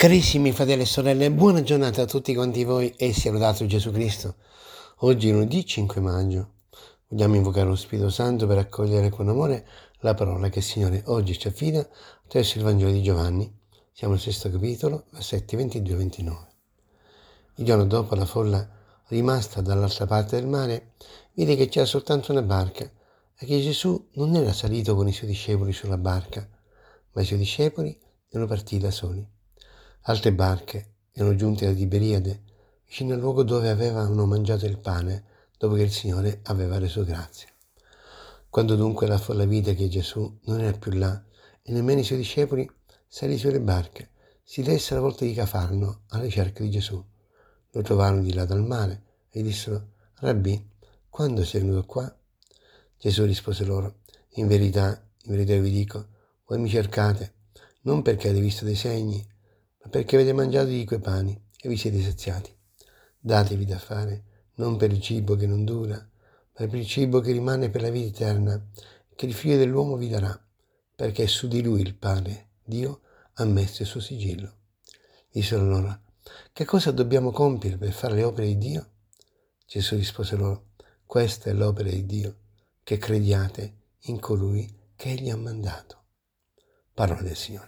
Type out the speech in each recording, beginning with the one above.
Carissimi fratelli e sorelle, buona giornata a tutti quanti voi e sia lodato Gesù Cristo. Oggi è lunedì 5 maggio. Vogliamo invocare lo Spirito Santo per accogliere con amore la parola che il Signore oggi ci affida attraverso il Vangelo di Giovanni. Siamo al sesto capitolo, versetti 22-29. Il giorno dopo la folla, rimasta dall'altra parte del mare, vide che c'era soltanto una barca e che Gesù non era salito con i suoi discepoli sulla barca, ma i suoi discepoli erano partiti da soli. Altre barche erano giunte da Tiberiade, vicino al luogo dove avevano mangiato il pane, dopo che il Signore aveva reso grazia. Quando dunque la folla vide che Gesù non era più là e nemmeno i suoi discepoli, salì sulle barche, si diresse alla volta di Cafarno alla ricerca di Gesù. Lo trovarono di là dal mare e gli dissero: Rabbì, quando sei venuto qua? Gesù rispose loro: in verità vi dico, voi mi cercate, non perché avete visto dei segni, ma perché avete mangiato di quei pani e vi siete saziati. Datevi da fare, non per il cibo che non dura, ma per il cibo che rimane per la vita eterna, che il Figlio dell'uomo vi darà, perché su di lui il Padre, Dio, ha messo il suo sigillo. Dissero loro: che cosa dobbiamo compiere per fare le opere di Dio? Gesù rispose loro: questa è l'opera di Dio, che crediate in colui che Egli ha mandato. Parola del Signore.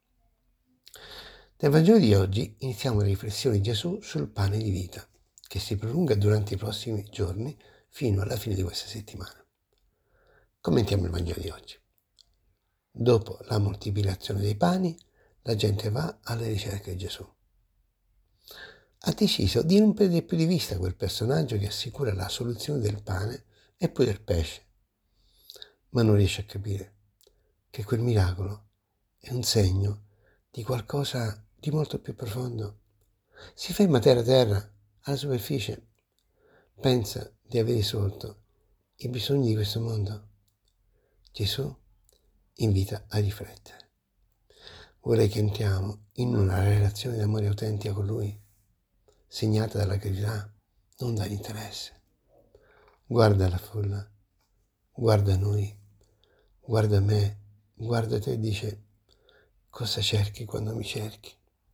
Nel Vangelo di oggi iniziamo la riflessione di Gesù sul pane di vita, che si prolunga durante i prossimi giorni fino alla fine di questa settimana. Commentiamo il Vangelo di oggi. Dopo la moltiplicazione dei pani, la gente va alla ricerca di Gesù. Ha deciso di non perdere più di vista quel personaggio che assicura la soluzione del pane e poi del pesce, ma non riesce a capire che quel miracolo è un segno di qualcosa di molto più profondo. Si ferma terra, alla superficie, pensa di aver risolto i bisogni di questo mondo. Gesù invita a riflettere. Vorrei che entriamo in una relazione d'amore autentica con Lui, segnata dalla carità, non dall'interesse. Guarda la folla, guarda noi, guarda me, guarda te e dice: cosa cerchi quando mi cerchi?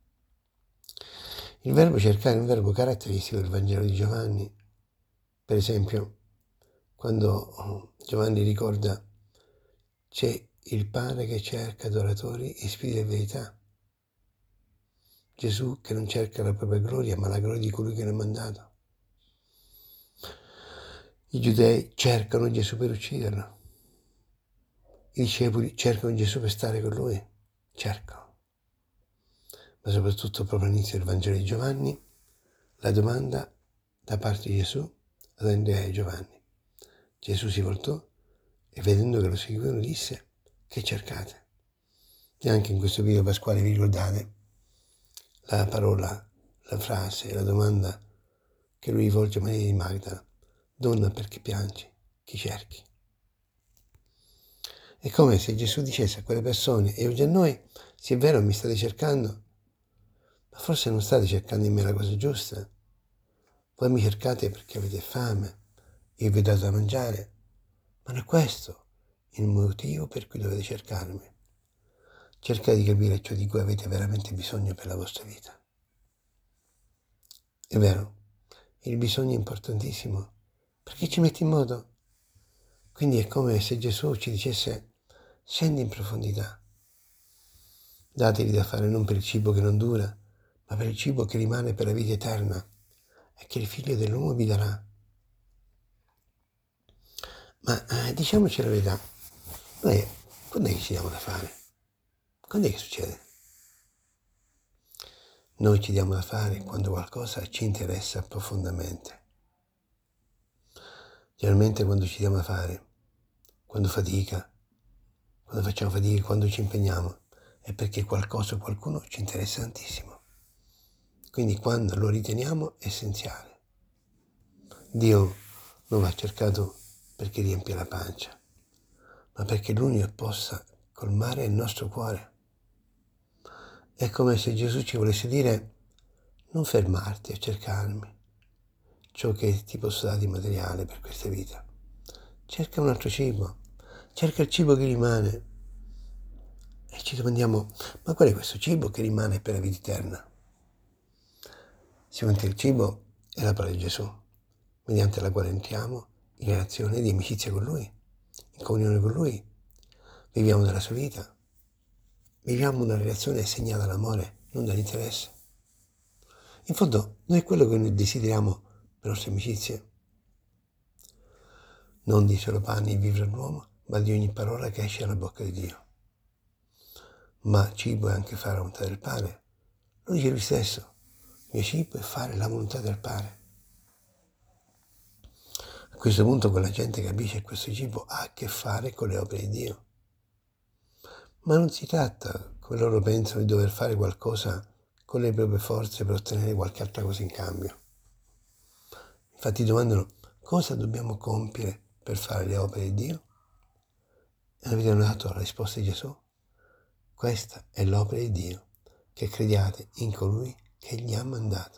Il verbo cercare è un verbo caratteristico del Vangelo di Giovanni. Per esempio, quando Giovanni ricorda: c'è il pane che cerca adoratori e spiriti di verità. Gesù che non cerca la propria gloria, ma la gloria di colui che l'ha mandato. I giudei cercano Gesù per ucciderlo. I discepoli cercano Gesù per stare con lui. Cercano. Ma soprattutto proprio all'inizio del Vangelo di Giovanni, la domanda da parte di Gesù ad Andrea e Giovanni. Gesù si voltò e vedendo che lo seguivano disse: che cercate? E anche in questo video pasquale vi ricordate la parola, la frase, la domanda che lui rivolge a Maria di Magdala: donna, perché piangi? Chi cerchi? È come se Gesù dicesse a quelle persone e oggi a noi: sì, è vero, mi state cercando, ma forse non state cercando in me la cosa giusta. Voi mi cercate perché avete fame, io vi ho dato da mangiare, ma non è questo il motivo per cui dovete cercarmi. Cercate di capire ciò di cui avete veramente bisogno per la vostra vita. È vero, il bisogno è importantissimo perché ci mette in moto. Quindi è come se Gesù ci dicesse: scendi in profondità. Datevi da fare non per il cibo che non dura, ma per il cibo che rimane per la vita eterna e che il Figlio dell'uomo vi darà. Ma diciamoci la verità, noi quando è che ci diamo da fare? Quando è che succede? Noi ci diamo da fare quando qualcosa ci interessa profondamente. Generalmente quando ci diamo da fare, quando facciamo fatica, quando ci impegniamo, è perché qualcosa o qualcuno ci interessa tantissimo. Quindi quando lo riteniamo essenziale. Dio non va cercato perché riempie la pancia, ma perché l'unico che possa colmare il nostro cuore. È come se Gesù ci volesse dire: non fermarti a cercarmi ciò che ti posso dare di materiale per questa vita. Cerca un altro cibo, cerca il cibo che rimane E ci domandiamo, ma qual è questo cibo che rimane per la vita eterna? Sicuramente il cibo è la parola di Gesù, mediante la quale entriamo in relazione di amicizia con Lui, in comunione con Lui, viviamo della sua vita, viviamo una relazione segnata dall'amore, non dall'interesse. In fondo, non è quello che noi desideriamo per le nostre amicizie. Non di solo pane vivere l'uomo, ma di ogni parola che esce dalla bocca di Dio. Ma cibo è anche fare la volontà del Padre. Lo dice Lui stesso. Il mio cibo è fare la volontà del Padre. A questo punto quella gente capisce che questo cibo ha a che fare con le opere di Dio. Ma non si tratta, come loro pensano, di dover fare qualcosa con le proprie forze per ottenere qualche altra cosa in cambio. Infatti domandano cosa dobbiamo compiere per fare le opere di Dio? E avete dato la risposta di Gesù? Questa è l'opera di Dio, che crediate in colui che gli ha mandato.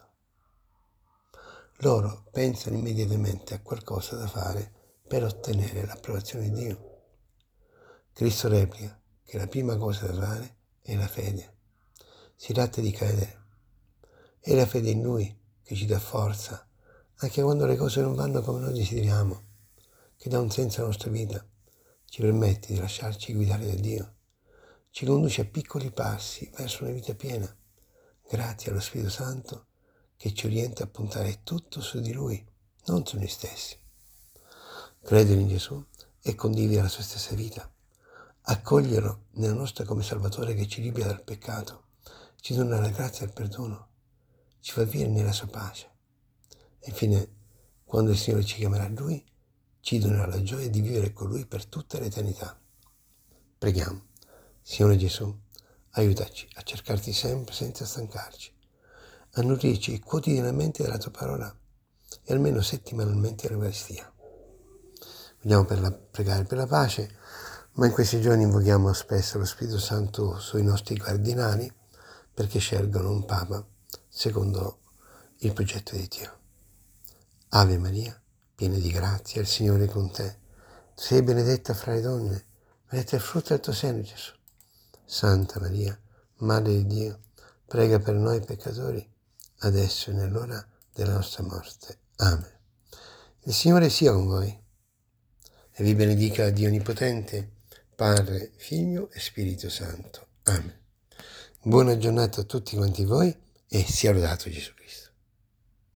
Loro pensano immediatamente a qualcosa da fare per ottenere l'approvazione di Dio. Cristo replica che la prima cosa da fare è la fede. Si tratta di credere. È la fede in Lui che ci dà forza, anche quando le cose non vanno come noi desideriamo, che dà un senso alla nostra vita, ci permette di lasciarci guidare da Dio, ci conduce a piccoli passi verso una vita piena, grazie allo Spirito Santo che ci orienta a puntare tutto su di Lui, non su noi stessi. Credere in Gesù e condividere la sua stessa vita, accoglierlo nella nostra come Salvatore che ci libera dal peccato, ci dona la grazia e il perdono, ci fa vivere nella sua pace. E infine, quando il Signore ci chiamerà a Lui, ci donerà la gioia di vivere con Lui per tutta l'eternità. Preghiamo. Signore Gesù, aiutaci a cercarti sempre senza stancarci, a nutrirci quotidianamente della tua parola e almeno settimanalmente dell'Eucaristia. Vogliamo pregare per la pace, ma in questi giorni invochiamo spesso lo Spirito Santo sui nostri cardinali perché scelgono un Papa secondo il progetto di Dio. Ave Maria, piena di grazia, il Signore è con te. Tu sei benedetta fra le donne, benedetto è il frutto del tuo seno, Gesù. Santa Maria, Madre di Dio, prega per noi peccatori, adesso e nell'ora della nostra morte. Amen. Il Signore sia con voi e vi benedica Dio Onnipotente, Padre, Figlio e Spirito Santo. Amen. Buona giornata a tutti quanti voi e sia lodato Gesù Cristo.